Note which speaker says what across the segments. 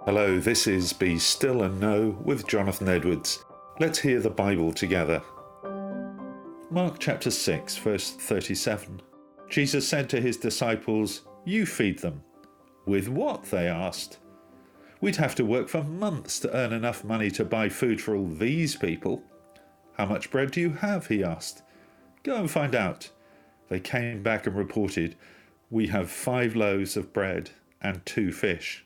Speaker 1: Hello, this is Be Still and Know with Jonathan Edwards. Let's hear the Bible together. Mark chapter 6, verse 37. Jesus said to his disciples, "You feed them." "With what?" they asked. "We'd have to work for months to earn enough money to buy food for all these people." "How much bread do you have?" he asked. "Go and find out." They came back and reported, "We have 5 loaves of bread and 2 fish.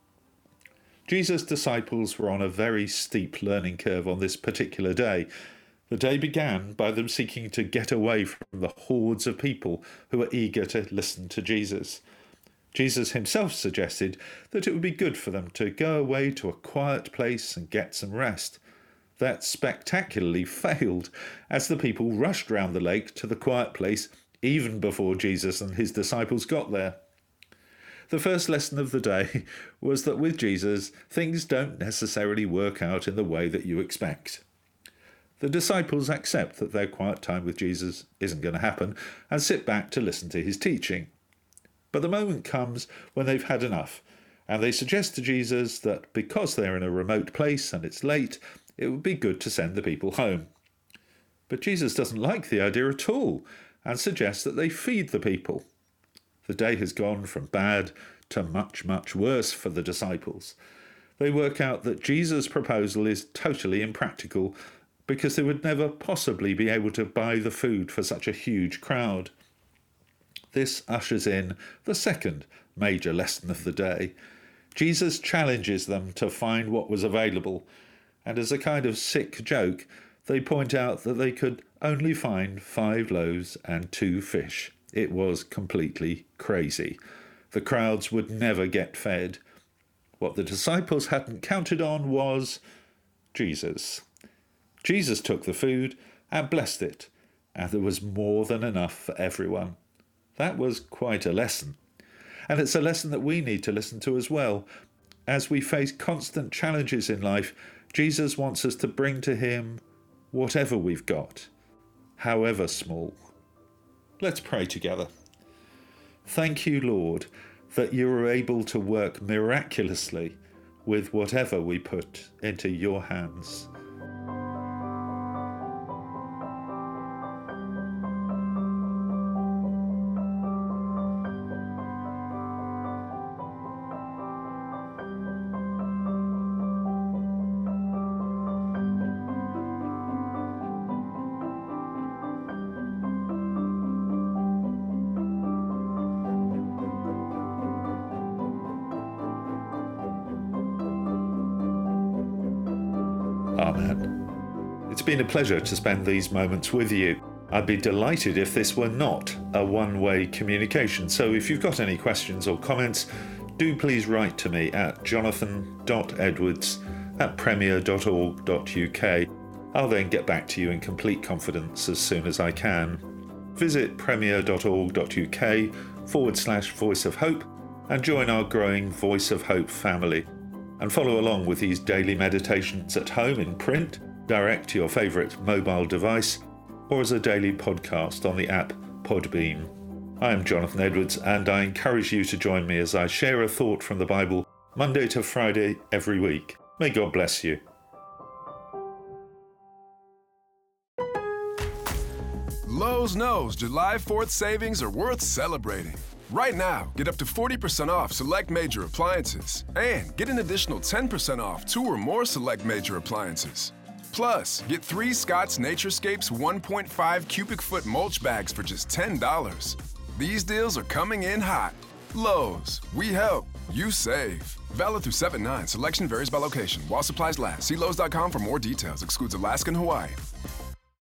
Speaker 1: Jesus' disciples were on a very steep learning curve on this particular day. The day began by them seeking to get away from the hordes of people who were eager to listen to Jesus. Jesus himself suggested that it would be good for them to go away to a quiet place and get some rest. That spectacularly failed, as the people rushed round the lake to the quiet place even before Jesus and his disciples got there. The first lesson of the day was that with Jesus, things don't necessarily work out in the way that you expect. The disciples accept that their quiet time with Jesus isn't going to happen and sit back to listen to his teaching. But the moment comes when they've had enough, and they suggest to Jesus that because they're in a remote place and it's late, it would be good to send the people home. But Jesus doesn't like the idea at all and suggests that they feed the people. The day has gone from bad to much, much worse for the disciples. They work out that Jesus' proposal is totally impractical because they would never possibly be able to buy the food for such a huge crowd. This ushers in the second major lesson of the day. Jesus challenges them to find what was available, and as a kind of sick joke, they point out that they could only find 5 loaves and 2 fish. It was completely crazy. The crowds would never get fed. What the disciples hadn't counted on was Jesus. Jesus took the food and blessed it, and there was more than enough for everyone. That was quite a lesson. And it's a lesson that we need to listen to as well. As we face constant challenges in life, Jesus wants us to bring to him whatever we've got, however small. Let's pray together. Thank you, Lord, that you are able to work miraculously with whatever we put into your hands. Amen. It's been a pleasure to spend these moments with you. I'd be delighted if this were not a one-way communication. So if you've got any questions or comments, do please write to me at jonathan.edwards@premier.org.uk. I'll then get back to you in complete confidence as soon as I can. Visit premier.org.uk/Voice of Hope and join our growing Voice of Hope family. And follow along with these daily meditations at home in print, direct to your favourite mobile device, or as a daily podcast on the app Podbean. I am Jonathan Edwards, and I encourage you to join me as I share a thought from the Bible Monday to Friday every week. May God bless you.
Speaker 2: Lowe's knows July 4th savings are worth celebrating. Right now, get up to 40% off select major appliances and get an additional 10% off 2 or more select major appliances. Plus, get 3 Scott's Naturescapes 1.5 cubic foot mulch bags for just $10. These deals are coming in hot. Lowe's, we help, you save. Valid through 7/9. Selection varies by location. While supplies last. See Lowe's.com for more details. Excludes Alaska and Hawaii.